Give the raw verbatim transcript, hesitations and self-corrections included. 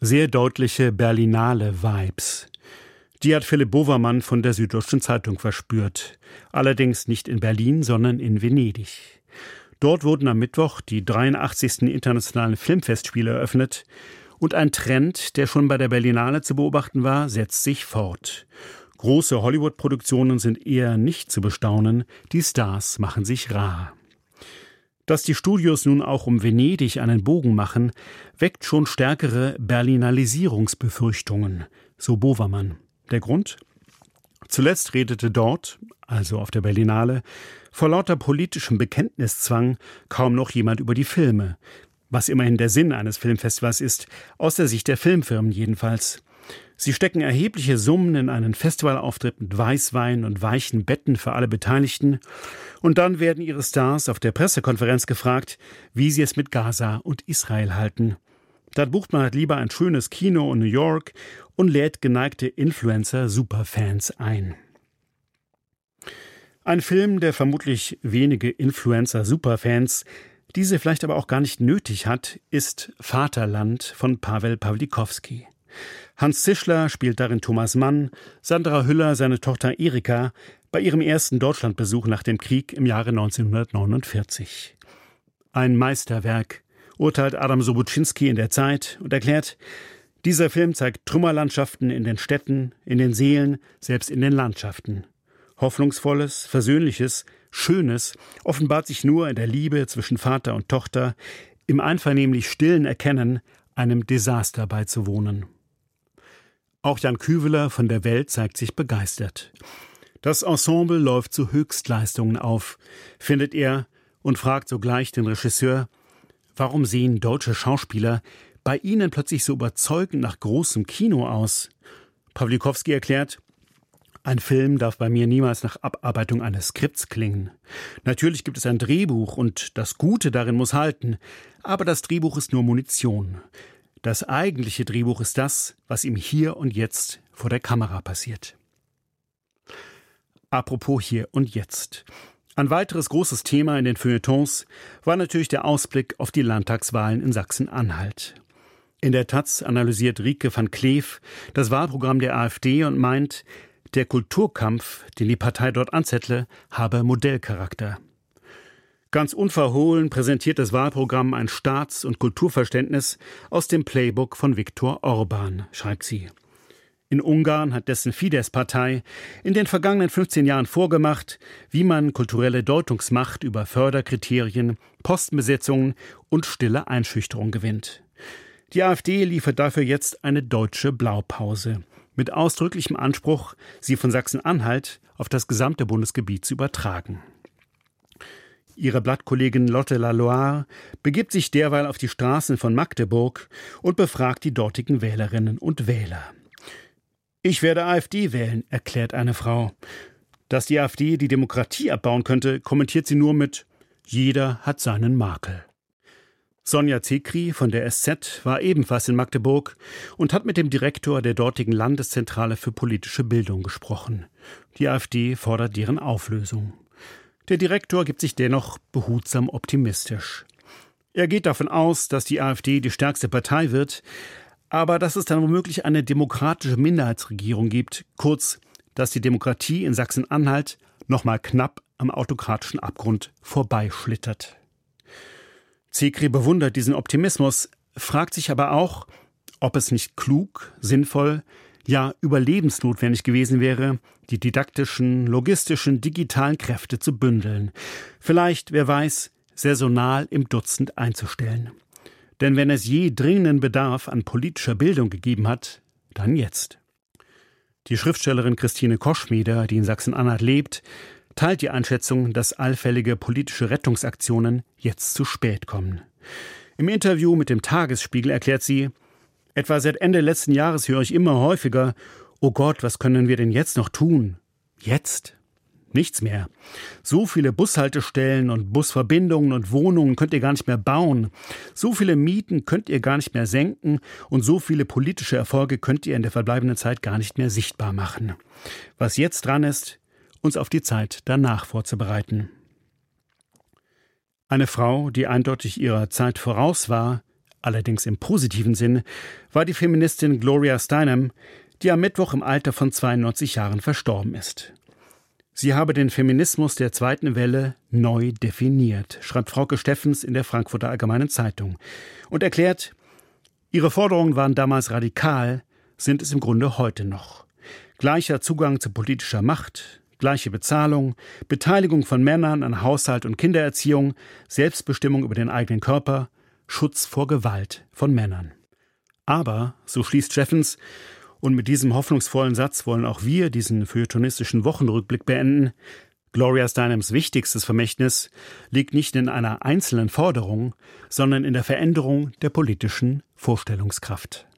Sehr deutliche Berlinale-Vibes. Die hat Philipp Bovermann von der Süddeutschen Zeitung verspürt. Allerdings nicht in Berlin, sondern in Venedig. Dort wurden am Mittwoch die dreiundachtzigsten Internationalen Filmfestspiele eröffnet. Und ein Trend, der schon bei der Berlinale zu beobachten war, setzt sich fort. Große Hollywood-Produktionen sind eher nicht zu bestaunen, die Stars machen sich rar. Dass die Studios nun auch um Venedig einen Bogen machen, weckt schon stärkere Berlinalisierungsbefürchtungen, so Bovermann. Der Grund? Zuletzt redete dort, also auf der Berlinale, vor lauter politischem Bekenntniszwang kaum noch jemand über die Filme, was immerhin der Sinn eines Filmfestivals ist, aus der Sicht der Filmfirmen jedenfalls. Sie stecken erhebliche Summen in einen Festivalauftritt mit Weißwein und weichen Betten für alle Beteiligten. Und dann werden ihre Stars auf der Pressekonferenz gefragt, wie sie es mit Gaza und Israel halten. Dann bucht man halt lieber ein schönes Kino in New York und lädt geneigte Influencer-Superfans ein. Ein Film, der vermutlich wenige Influencer-Superfans, diese vielleicht aber auch gar nicht nötig hat, ist Vaterland von Pawel Pawlikowski. Hans Zischler spielt darin Thomas Mann, Sandra Hüller seine Tochter Erika, bei ihrem ersten Deutschlandbesuch nach dem Krieg im Jahre neunzehnhundertneunundvierzig. Ein Meisterwerk, urteilt Adam Sobuczynski in der Zeit und erklärt, dieser Film zeigt Trümmerlandschaften in den Städten, in den Seelen, selbst in den Landschaften. Hoffnungsvolles, Versöhnliches, Schönes offenbart sich nur in der Liebe zwischen Vater und Tochter, im einvernehmlich stillen Erkennen, einem Desaster beizuwohnen. Auch Jan Küveler von der Welt zeigt sich begeistert. Das Ensemble läuft zu Höchstleistungen auf, findet er, und fragt sogleich den Regisseur, warum sehen deutsche Schauspieler bei ihnen plötzlich so überzeugend nach großem Kino aus? Pawlikowski erklärt, ein Film darf bei mir niemals nach Abarbeitung eines Skripts klingen. Natürlich gibt es ein Drehbuch und das Gute darin muss halten, aber das Drehbuch ist nur Munition. Das eigentliche Drehbuch ist das, was ihm hier und jetzt vor der Kamera passiert. Apropos hier und jetzt. Ein weiteres großes Thema in den Feuilletons war natürlich der Ausblick auf die Landtagswahlen in Sachsen-Anhalt. In der Taz analysiert Rieke van Kleef das Wahlprogramm der AfD und meint, der Kulturkampf, den die Partei dort anzettle, habe Modellcharakter. Ganz unverhohlen präsentiert das Wahlprogramm ein Staats- und Kulturverständnis aus dem Playbook von Viktor Orban, schreibt sie. In Ungarn hat dessen Fidesz-Partei in den vergangenen fünfzehn Jahren vorgemacht, wie man kulturelle Deutungsmacht über Förderkriterien, Postenbesetzungen und stille Einschüchterung gewinnt. Die AfD liefert dafür jetzt eine deutsche Blaupause, mit ausdrücklichem Anspruch, sie von Sachsen-Anhalt auf das gesamte Bundesgebiet zu übertragen. Ihre Blattkollegin Lotte Laloire begibt sich derweil auf die Straßen von Magdeburg und befragt die dortigen Wählerinnen und Wähler. Ich werde AfD wählen, erklärt eine Frau. Dass die AfD die Demokratie abbauen könnte, kommentiert sie nur mit jeder hat seinen Makel. Sonja Zekri von der S Z war ebenfalls in Magdeburg und hat mit dem Direktor der dortigen Landeszentrale für politische Bildung gesprochen. Die AfD fordert deren Auflösung. Der Direktor gibt sich dennoch behutsam optimistisch. Er geht davon aus, dass die AfD die stärkste Partei wird, aber dass es dann womöglich eine demokratische Minderheitsregierung gibt, kurz, dass die Demokratie in Sachsen-Anhalt noch mal knapp am autokratischen Abgrund vorbeischlittert. Zekri bewundert diesen Optimismus, fragt sich aber auch, ob es nicht klug, sinnvoll, ja überlebensnotwendig gewesen wäre, die didaktischen, logistischen, digitalen Kräfte zu bündeln. Vielleicht, wer weiß, saisonal im Dutzend einzustellen. Denn wenn es je dringenden Bedarf an politischer Bildung gegeben hat, dann jetzt. Die Schriftstellerin Christine Koschmieder, die in Sachsen-Anhalt lebt, teilt die Einschätzung, dass allfällige politische Rettungsaktionen jetzt zu spät kommen. Im Interview mit dem Tagesspiegel erklärt sie, etwa seit Ende letzten Jahres höre ich immer häufiger, oh Gott, was können wir denn jetzt noch tun? Jetzt? Nichts mehr. So viele Bushaltestellen und Busverbindungen und Wohnungen könnt ihr gar nicht mehr bauen. So viele Mieten könnt ihr gar nicht mehr senken und so viele politische Erfolge könnt ihr in der verbleibenden Zeit gar nicht mehr sichtbar machen. Was jetzt dran ist, uns auf die Zeit danach vorzubereiten. Eine Frau, die eindeutig ihrer Zeit voraus war, allerdings im positiven Sinn, war die Feministin Gloria Steinem, die am Mittwoch im Alter von zweiundneunzig Jahren verstorben ist. Sie habe den Feminismus der zweiten Welle neu definiert, schreibt Frauke Steffens in der Frankfurter Allgemeinen Zeitung und erklärt, ihre Forderungen waren damals radikal, sind es im Grunde heute noch. Gleicher Zugang zu politischer Macht, gleiche Bezahlung, Beteiligung von Männern an Haushalt und Kindererziehung, Selbstbestimmung über den eigenen Körper, Schutz vor Gewalt von Männern. Aber, so schließt Steffens, und mit diesem hoffnungsvollen Satz wollen auch wir diesen feuilletonistischen Wochenrückblick beenden, Gloria Steinems wichtigstes Vermächtnis liegt nicht in einer einzelnen Forderung, sondern in der Veränderung der politischen Vorstellungskraft.